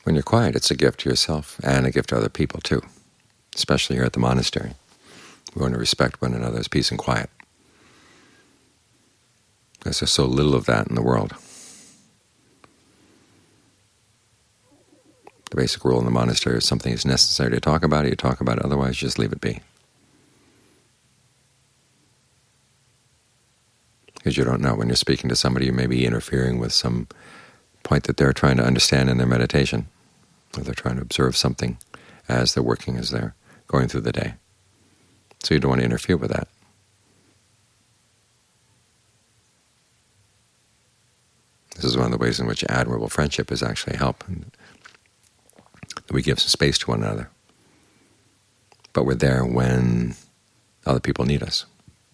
When you're quiet, it's a gift to yourself and a gift to other people too, especially here at the monastery. We want to respect one another's peace and quiet, because there's so little of that in the world. The basic rule in the monastery is something is necessary to talk about it, you talk about it, otherwise just leave it be. Because you don't know. When you're speaking to somebody, you may be interfering with some point that they're trying to understand in their meditation, or they're trying to observe something as they're working, as they're going through the day. So you don't want to interfere with that. This is one of the ways in which admirable friendship is actually help. We give some space to one another, but we're there when other people need us.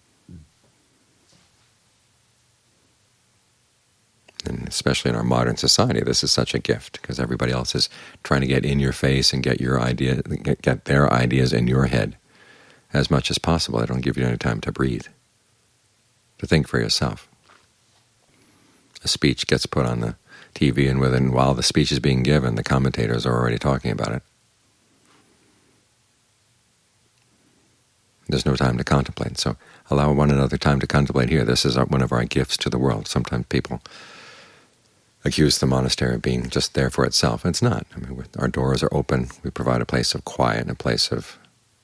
And especially in our modern society, this is such a gift, because everybody else is trying to get in your face and get their ideas in your head as much as possible. They don't give you any time to breathe, to think for yourself. A speech gets put on the TV, and while the speech is being given, the commentators are already talking about it. There's no time to contemplate. So allow one another time to contemplate here. This is one of our gifts to the world. Sometimes people accuse the monastery of being just there for itself. It's not. I mean, our doors are open. We provide a place of quiet and a place of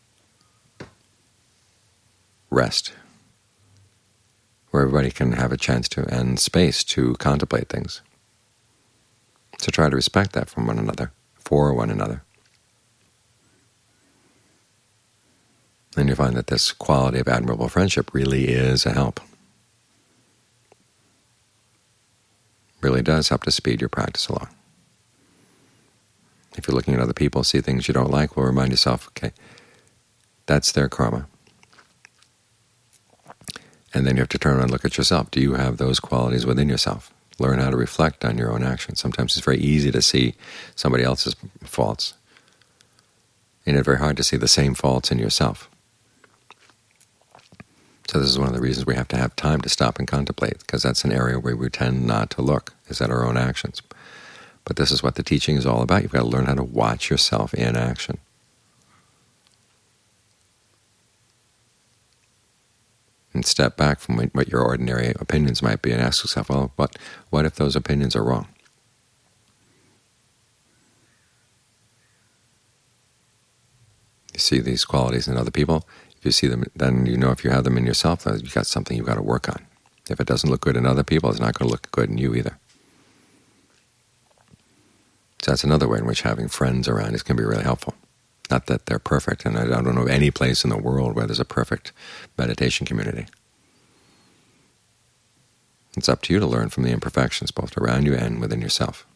rest, where everybody can have a chance to and space to contemplate things. So try to respect that from one another, for one another. And you find that this quality of admirable friendship really is a help. Really does help to speed your practice along. If you're looking at other people, see things you don't like, well, remind yourself, okay, that's their karma. And then you have to turn around and look at yourself. Do you have those qualities within yourself? Learn how to reflect on your own actions. Sometimes it's very easy to see somebody else's faults, and it's very hard to see the same faults in yourself. So this is one of the reasons we have to have time to stop and contemplate, because that's an area where we tend not to look, is at our own actions. But this is what the teaching is all about. You've got to learn how to watch yourself in action. And step back from what your ordinary opinions might be and ask yourself, well, what if those opinions are wrong? You see these qualities in other people. If you see them, then you know if you have them in yourself, you've got something you've got to work on. If it doesn't look good in other people, it's not going to look good in you either. So that's another way in which having friends around is going to be really helpful. Not that they're perfect, and I don't know of any place in the world where there's a perfect meditation community. It's up to you to learn from the imperfections, both around you and within yourself.